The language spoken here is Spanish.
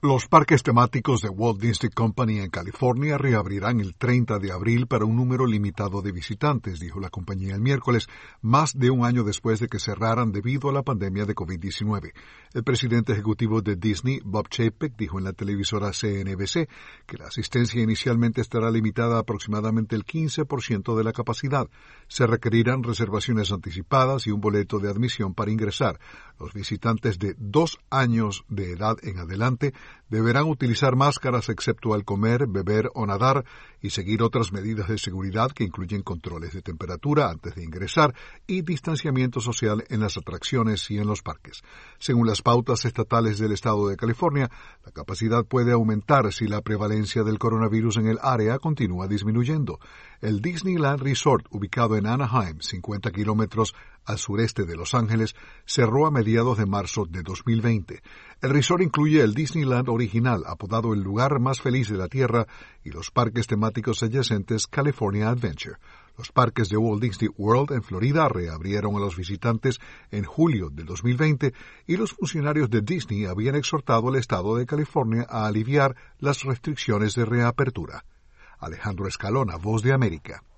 Los parques temáticos de Walt Disney Company en California reabrirán el 30 de abril para un número limitado de visitantes, dijo la compañía el miércoles, más de un año después de que cerraran debido a la pandemia de COVID-19. El presidente ejecutivo de Disney, Bob Chapek, dijo en la televisora CNBC que la asistencia inicialmente estará limitada a aproximadamente el 15% de la capacidad. Se requerirán reservaciones anticipadas y un boleto de admisión para ingresar. Los visitantes de 2 años de edad en adelante deberán utilizar máscaras excepto al comer, beber o nadar y seguir otras medidas de seguridad que incluyen controles de temperatura antes de ingresar y distanciamiento social en las atracciones y en los parques. Según las pautas estatales del estado de California, la capacidad puede aumentar si la prevalencia del coronavirus en el área continúa disminuyendo. El Disneyland Resort, ubicado en Anaheim, 50 kilómetros al sureste de Los Ángeles, cerró a mediados de marzo de 2020. El resort incluye el Disneyland original, apodado el lugar más feliz de la Tierra, y los parques temáticos adyacentes California Adventure. Los parques de Walt Disney World en Florida reabrieron a los visitantes en julio de 2020 y los funcionarios de Disney habían exhortado al estado de California a aliviar las restricciones de reapertura. Alejandro Escalona, Voz de América.